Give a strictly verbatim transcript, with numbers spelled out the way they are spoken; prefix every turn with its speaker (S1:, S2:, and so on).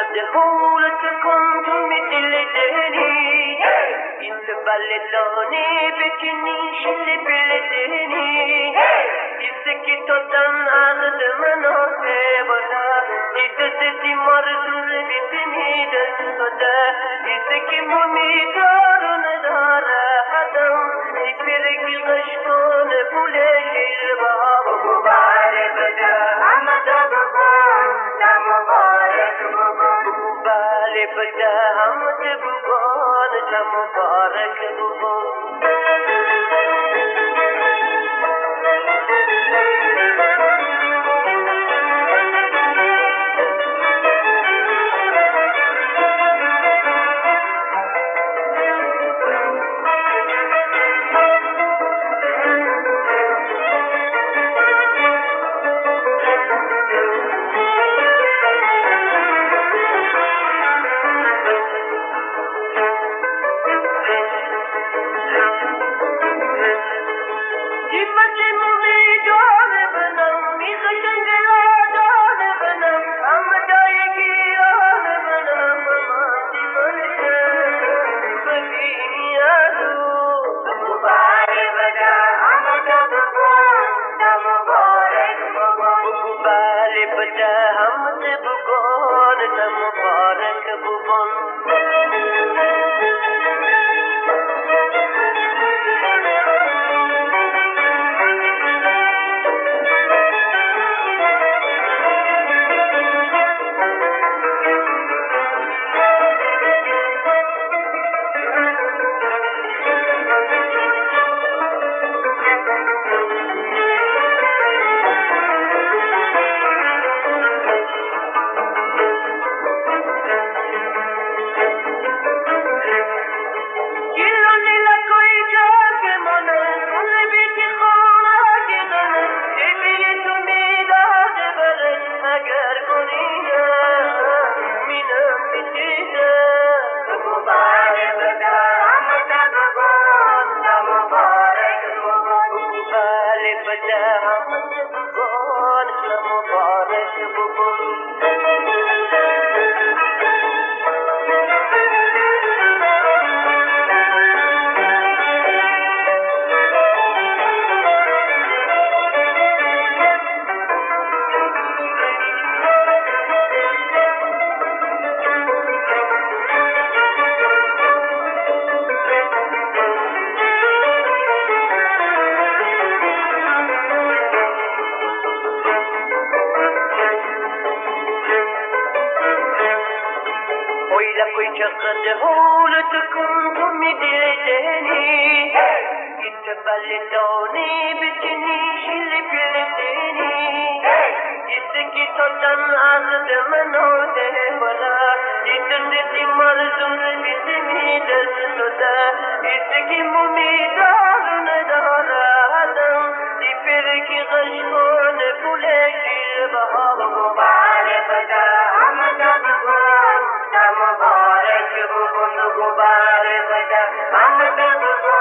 S1: دهولت كنتم دلدني انت بلداني بكني شل بلدني يسكي تدن عقد مناسه بنا يتسدي مرزول بسني دسودا يسكي مميدارون دار حدم يفرق الغشتون بولش الباب مبارك بدا حمد بقون مبارك بقون بالي بدا حمد بقون مبارك بقون بلداني بكني شل بلدني يسكي تدن عقد مناسه بنا يتسدي مرزول بسني دسودا يسكي مميدارون دار حدم يفرق غشتون بولش الباب مبارك بدا حمد بقون مبارك بقون مبارك بدا حمد بقون